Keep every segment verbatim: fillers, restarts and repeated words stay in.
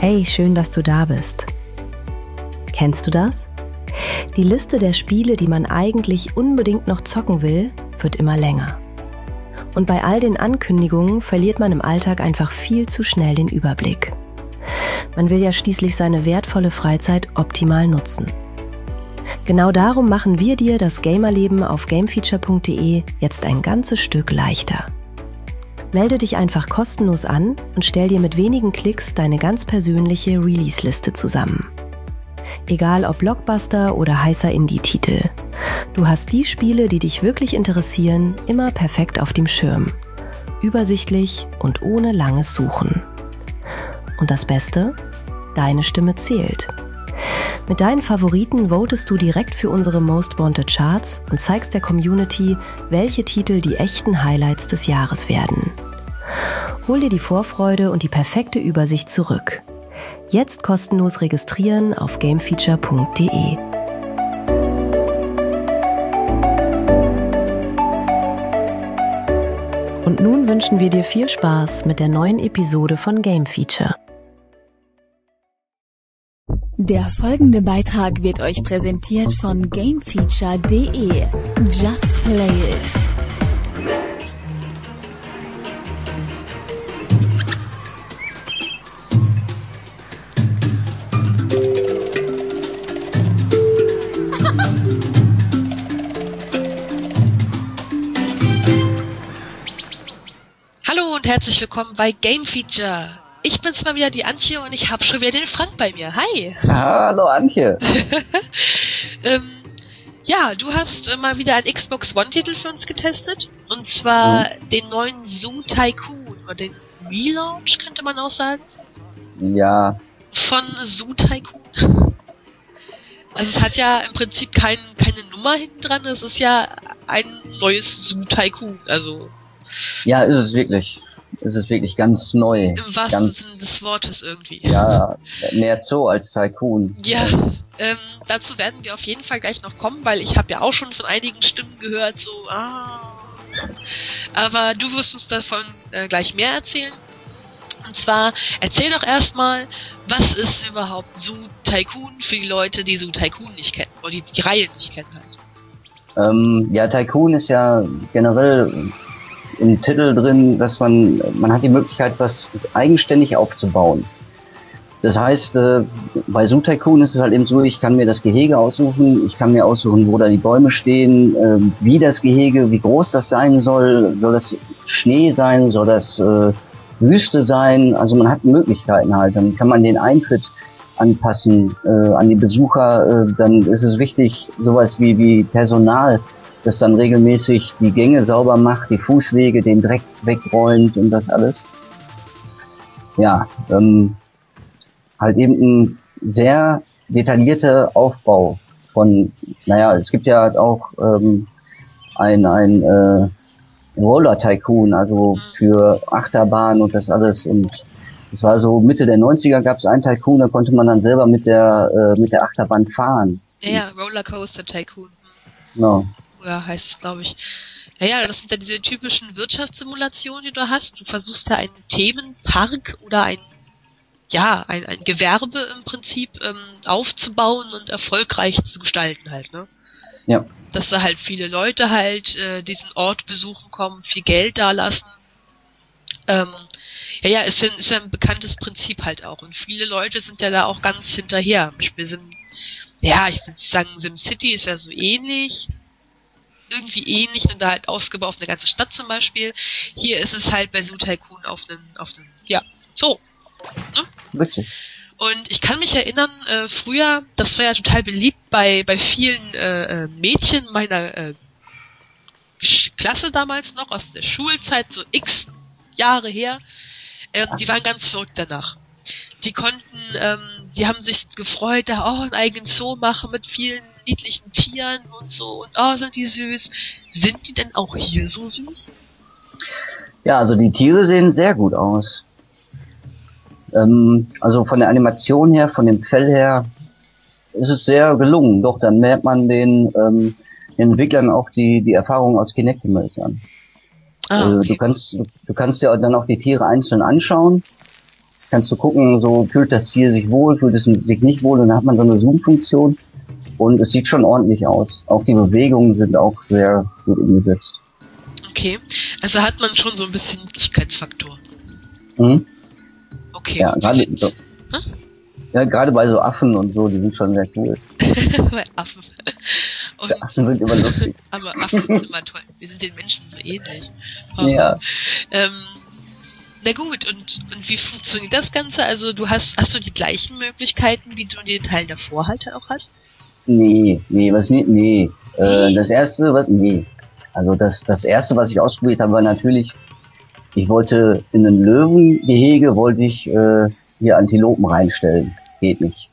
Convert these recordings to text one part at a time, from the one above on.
Hey, schön, dass du da bist. Kennst du das? Die Liste der Spiele, die man eigentlich unbedingt noch zocken will, wird immer länger. Und bei all den Ankündigungen verliert man im Alltag einfach viel zu schnell den Überblick. Man will ja schließlich seine wertvolle Freizeit optimal nutzen. Genau darum machen wir dir das Gamerleben auf gamefeature punkt de jetzt ein ganzes Stück leichter. Melde dich einfach kostenlos an und stell dir mit wenigen Klicks deine ganz persönliche Release-Liste zusammen. Egal ob Blockbuster oder heißer Indie-Titel. Du hast die Spiele, die dich wirklich interessieren, immer perfekt auf dem Schirm. Übersichtlich und ohne langes Suchen. Und das Beste? Deine Stimme zählt. Mit deinen Favoriten votest du direkt für unsere Most Wanted Charts und zeigst der Community, welche Titel die echten Highlights des Jahres werden. Hol dir die Vorfreude und die perfekte Übersicht zurück. Jetzt kostenlos registrieren auf gamefeature punkt de. Und nun wünschen wir dir viel Spaß mit der neuen Episode von Game Feature. Der folgende Beitrag wird euch präsentiert von gamefeature punkt de. Just play it. Hallo und herzlich willkommen bei Game Feature. Ich bin's mal wieder, die Antje, und ich habe schon wieder den Frank bei mir. Hi! Hallo Antje! ähm, ja, du hast äh, mal wieder einen Xbox One-Titel für uns getestet. Und zwar mhm. den neuen Zoo Tycoon, oder den Relaunch, könnte man auch sagen. Ja. Von Zoo Tycoon. Also es hat ja im Prinzip kein, keine Nummer hinten dran, es ist ja ein neues Zoo Tycoon, also... Ja, ist es wirklich. Es ist wirklich ganz neu. Im wahrsten ganz, Sinne des Wortes irgendwie. Ja, mehr Zoo als Tycoon. Ja, ähm, dazu werden wir auf jeden Fall gleich noch kommen, weil ich habe ja auch schon von einigen Stimmen gehört, so, ah. Aber du wirst uns davon äh, gleich mehr erzählen. Und zwar, erzähl doch erstmal, was ist überhaupt Zoo Tycoon für die Leute, die Zoo Tycoon nicht kennen, oder die, die Reihe nicht kennen halt. Ähm, ja, Tycoon ist ja generell im Titel drin, dass man, man hat die Möglichkeit, was eigenständig aufzubauen. Das heißt, äh, bei Zoo Tycoon ist es halt eben so, ich kann mir das Gehege aussuchen, ich kann mir aussuchen, wo da die Bäume stehen, äh, wie das Gehege, wie groß das sein soll, soll das Schnee sein, soll das äh, Wüste sein, also man hat Möglichkeiten halt, dann kann man den Eintritt anpassen äh, an die Besucher, äh, dann ist es wichtig, sowas wie, wie Personal, das dann regelmäßig die Gänge sauber macht, die Fußwege, den Dreck wegräumt und das alles. Ja, ähm, halt eben ein sehr detaillierter Aufbau von, naja, es gibt ja auch ähm, ein, ein äh, Roller Tycoon, also für Achterbahn und das alles, und das war so Mitte der neunziger, gab es einen Tycoon, da konnte man dann selber mit der äh, mit der Achterbahn fahren. Ja, ja, Rollercoaster Tycoon. Genau. Ja, heißt es, glaube ich. Ja, ja, das sind ja diese typischen Wirtschaftssimulationen, die du hast. Du versuchst da einen Themenpark oder ein, ja, ein, ein Gewerbe im Prinzip ähm, aufzubauen und erfolgreich zu gestalten halt, ne? Ja. Dass da halt viele Leute halt äh, diesen Ort besuchen kommen, viel Geld da lassen. Ähm, ja, ja, ist ja, ist ja ein bekanntes Prinzip halt auch. Und viele Leute sind ja da auch ganz hinterher. Zum Beispiel Sim, ja, ich würde sagen, SimCity ist ja so ähnlich. Irgendwie ähnlich, und da halt ausgebaut auf eine ganze Stadt zum Beispiel. Hier ist es halt bei Zoo Tycoon auf einen, auf einen, ja, Zoo. Ne? Richtig. Und ich kann mich erinnern, äh, früher, das war ja total beliebt bei, bei vielen äh, Mädchen meiner äh, Klasse damals noch, aus der Schulzeit, so x Jahre her, ähm, die waren ganz verrückt danach. Die konnten, ähm, die haben sich gefreut, da oh, einen eigenen Zoo machen mit vielen niedlichen Tieren und so, und oh, sind die süß. Sind die denn auch hier so süß? Ja, also die Tiere sehen sehr gut aus. Ähm, also von der Animation her, von dem Fell her, ist es sehr gelungen. Doch, dann merkt man den, ähm, den Entwicklern auch die, die Erfahrung aus Kinectimals an. Ah, okay. äh, du kannst, du, du kannst dir dann auch die Tiere einzeln anschauen. kannst du gucken, so fühlt das Tier sich wohl, fühlt es sich nicht wohl, und dann hat man so eine Zoom-Funktion und es sieht schon ordentlich aus. Auch die Bewegungen sind auch sehr gut umgesetzt. Okay, also hat man schon so ein bisschen Nützlichkeitsfaktor. Mhm. Okay. Ja, gerade so, ja, gerade bei so Affen und so, die sind schon sehr cool. Bei Affen. Und, Die Affen sind immer lustig. aber Affen sind immer toll. Wir sind den Menschen so ähnlich. Oh. Ja. Ähm, na gut, und, und wie funktioniert das Ganze? Also du hast, hast du die gleichen Möglichkeiten, wie du den Teil davor halt auch hast? Nee, nee, was nee, nee. Äh, das erste, was, nee. Also das, das erste, was ich ausprobiert habe, war natürlich, ich wollte in ein Löwengehege, wollte ich äh, hier Antilopen reinstellen. Geht nicht.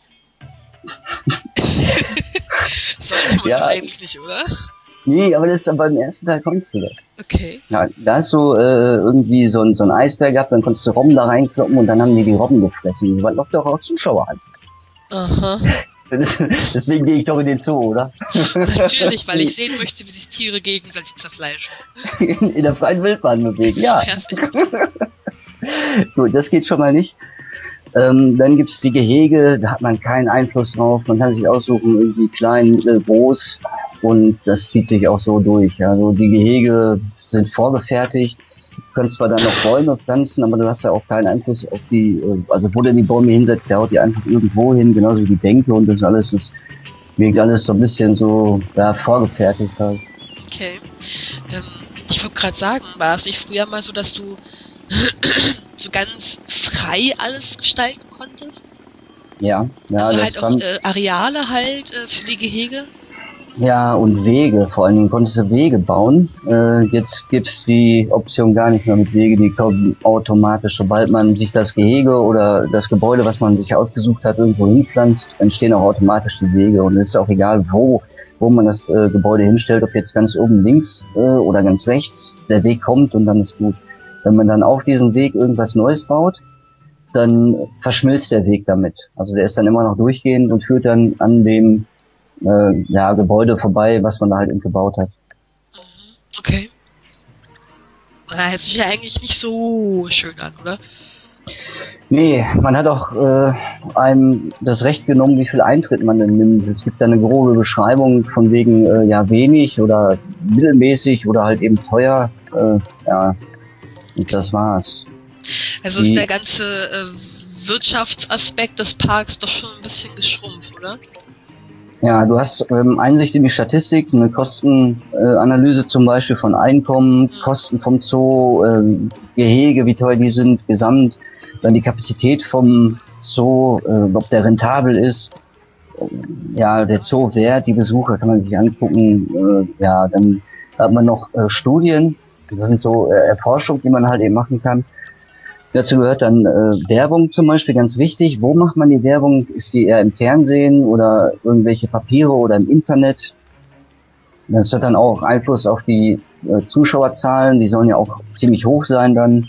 Sollte man Ja. eigentlich nicht, oder? Nee, aber das ist, beim ersten Teil konntest du das. Okay. Ja, da hast du äh, irgendwie so ein, so ein Eisberg gehabt, dann konntest du Robben da reinkloppen und dann haben die die Robben gefressen. Das lockt doch auch Zuschauer an. Aha. Deswegen gehe ich doch in den Zoo, oder? Natürlich, weil ich sehen möchte, wie sich Tiere gegenseitig zerfleischen. In, in der freien Wildbahn bewegen, ja. Perfekt. Gut, das geht schon mal nicht. Ähm, dann gibt's die Gehege, da hat man keinen Einfluss drauf. Man kann sich aussuchen, irgendwie klein, mittel, groß. Und das zieht sich auch so durch. Also die Gehege sind vorgefertigt. Du kannst zwar dann noch Bäume pflanzen, aber du hast ja auch keinen Einfluss auf die, also wo der die Bäume hinsetzt, der haut die einfach irgendwo hin, genauso wie die Bänke und das alles. Das wirkt alles so ein bisschen so, ja, vorgefertigt halt. Okay. Ähm, ich wollte gerade sagen, war es nicht früher mal so, dass du so ganz frei alles gestalten konntest? Ja, ja, also das halt auch haben, äh, Areale halt äh, für die Gehege? ja, und Wege, vor allen Dingen konntest du Wege bauen. Äh, jetzt gibt's die Option gar nicht mehr mit Wege, die kommen automatisch. Sobald man sich das Gehege oder das Gebäude, was man sich ausgesucht hat, irgendwo hinpflanzt, entstehen auch automatisch die Wege. Und es ist auch egal, wo wo man das äh, Gebäude hinstellt, ob jetzt ganz oben links äh, oder ganz rechts, der Weg kommt und dann ist gut. Wenn man dann auf diesen Weg irgendwas Neues baut, dann verschmilzt der Weg damit. Also der ist dann immer noch durchgehend und führt dann an dem äh, ja, Gebäude vorbei, was man da halt eben gebaut hat. Okay. Na, hört sich ja eigentlich nicht so schön an, oder? Nee, man hat auch äh, einem das Recht genommen, wie viel Eintritt man denn nimmt. Es gibt da eine grobe Beschreibung von wegen äh, ja wenig oder mittelmäßig oder halt eben teuer. Äh, ja, und das war's. Also Die- ist der ganze äh, Wirtschaftsaspekt des Parks doch schon ein bisschen geschrumpft, oder? Ja, du hast ähm, Einsicht in die Statistik, eine Kostenanalyse äh, zum Beispiel von Einkommen, Kosten vom Zoo, ähm, Gehege, wie teuer die sind, gesamt, dann die Kapazität vom Zoo, äh, ob der rentabel ist, äh, ja, der Zoo-Wert, die Besucher kann man sich angucken, äh, ja, dann hat man noch äh, Studien, das sind so äh, Erforschungen, die man halt eben machen kann. Dazu gehört dann äh, Werbung zum Beispiel, ganz wichtig. Wo macht man die Werbung? Ist die eher im Fernsehen oder irgendwelche Papiere oder im Internet? Das hat dann auch Einfluss auf die äh, Zuschauerzahlen. Die sollen ja auch ziemlich hoch sein dann.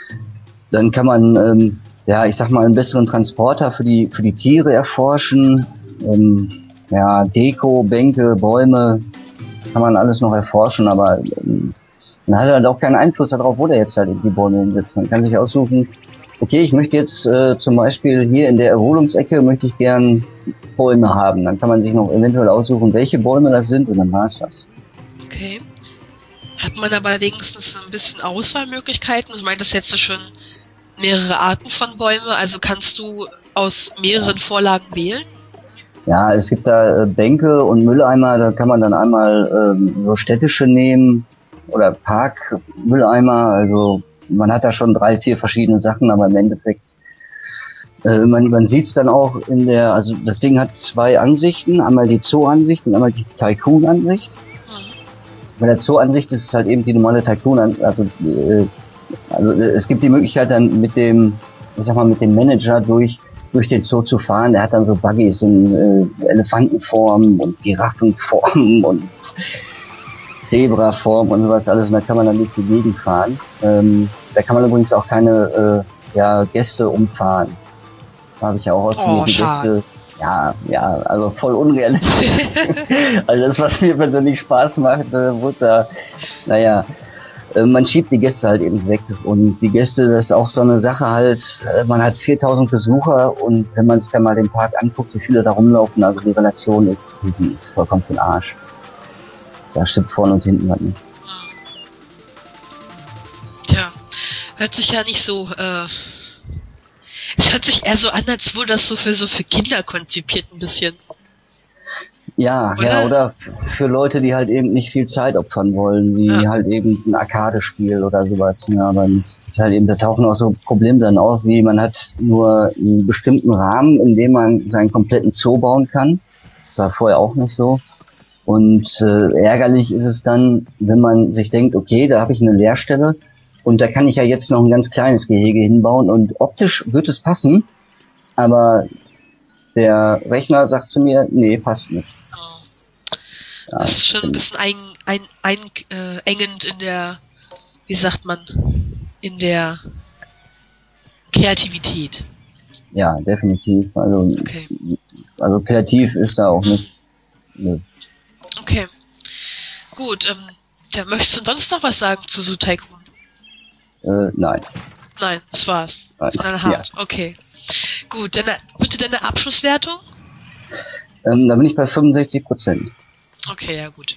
Dann kann man, ähm, ja, ich sag mal, einen besseren Transporter für die für die Tiere erforschen. Ähm, ja, Deko, Bänke, Bäume, kann man alles noch erforschen, aber ähm, man hat halt auch keinen Einfluss darauf, wo der jetzt halt die Bäume hinsetzt. Man kann sich aussuchen, okay, ich möchte jetzt äh, zum Beispiel hier in der Erholungsecke möchte ich gern Bäume haben. Dann kann man sich noch eventuell aussuchen, welche Bäume das sind und dann war's das. Okay. Hat man aber wenigstens ein bisschen Auswahlmöglichkeiten? Also meint das jetzt so schon mehrere Arten von Bäumen? Also kannst du aus mehreren Vorlagen wählen? Ja, es gibt da äh, Bänke und Mülleimer, da kann man dann einmal ähm, so städtische nehmen oder Parkmülleimer, also man hat da schon drei, vier verschiedene Sachen, aber im Endeffekt, äh, man, man sieht es dann auch in der, also das Ding hat zwei Ansichten, einmal die Zoo-Ansicht und einmal die Tycoon-Ansicht. Mhm. Bei der Zoo-Ansicht ist es halt eben die normale Tycoon-Ansicht, also, äh, also es gibt die Möglichkeit dann mit dem, ich sag mal, mit dem Manager durch durch den Zoo zu fahren. Der hat dann so Buggies in äh, Elefantenform und Giraffenform und Zebraform und sowas alles, und da kann man dann durch die Gegend fahren. Ähm, da kann man übrigens auch keine äh, ja, Gäste umfahren. Da habe ich ja auch ausprobiert, Oh, die Gäste. Ja, ja, also voll unrealistisch. Also das, was mir persönlich Spaß macht, äh, wurde da, naja, äh, man schiebt die Gäste halt eben weg. Und die Gäste, das ist auch so eine Sache halt, äh, man hat viertausend Besucher und wenn man sich dann mal den Park anguckt, wie viele da rumlaufen, also die Relation ist, die ist vollkommen für den Arsch. Da stimmt vorne und hinten was nicht. Tja, hört sich ja nicht so, äh, es hört sich eher so an, als wurde das so für so für Kinder konzipiert ein bisschen. Ja, oder? ja, oder f- für Leute, die halt eben nicht viel Zeit opfern wollen, wie Ja. halt eben ein Arcade-Spiel oder sowas. Ja, aber es ist halt eben, da tauchen auch so Probleme dann auf, wie man hat nur einen bestimmten Rahmen, in dem man seinen kompletten Zoo bauen kann. Das war vorher auch nicht so. Und äh, ärgerlich ist es dann, wenn man sich denkt, okay, da habe ich eine Leerstelle und da kann ich ja jetzt noch ein ganz kleines Gehege hinbauen und optisch wird es passen, aber der Rechner sagt zu mir, nee, passt nicht. Oh. Ja, Das ist schon ein bisschen ein, ein, ein, äh, engend in der, wie sagt man, in der Kreativität. ja, definitiv. Also, Okay. also kreativ ist da auch nicht. Nö. Okay. Gut, ähm, ja, möchtest du sonst noch was sagen zu Zoo Tycoon? Äh, nein. Nein, das war's. Nein. Knallhart, okay. Gut, deine, bitte deine Abschlusswertung? Ähm, da bin ich bei fünfundsechzig Prozent. Okay, ja gut.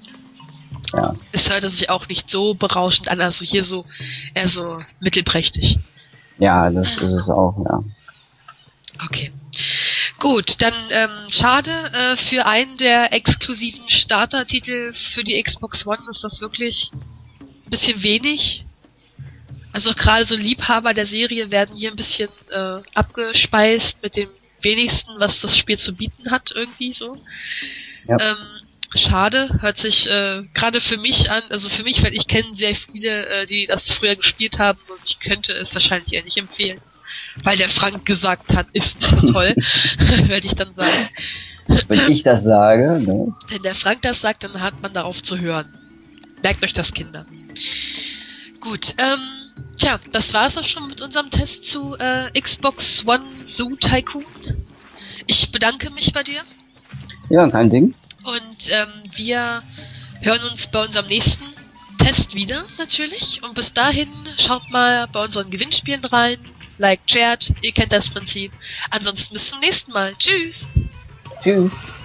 Ja. Es hört sich auch nicht so berauschend an, also hier so, eher so mittelprächtig. Ja, das ist es auch, ja. Okay. Gut, dann ähm, schade, äh, für einen der exklusiven Startertitel für die Xbox One ist das wirklich ein bisschen wenig. Also gerade so Liebhaber der Serie werden hier ein bisschen äh, abgespeist mit dem wenigsten, was das Spiel zu bieten hat, irgendwie so. Ja. Ähm, schade, hört sich äh, gerade für mich an, also für mich, weil ich kenne sehr viele, äh, die das früher gespielt haben und ich könnte es wahrscheinlich eher nicht empfehlen. Weil der Frank gesagt hat, ist nicht so toll, werde ich dann sagen. Wenn ich das sage, ne? Wenn der Frank das sagt, dann hat man darauf zu hören. Merkt euch das, Kinder. Gut, ähm, tja, das war's auch schon mit unserem Test zu äh, Xbox One Zoo Tycoon. Ich bedanke mich bei dir Ja, kein Ding. und ähm, wir hören uns bei unserem nächsten Test wieder, natürlich. Und bis dahin schaut mal bei unseren Gewinnspielen rein. Like, shared, ihr kennt das Prinzip. Ansonsten bis zum nächsten Mal. Tschüss! Tschüss.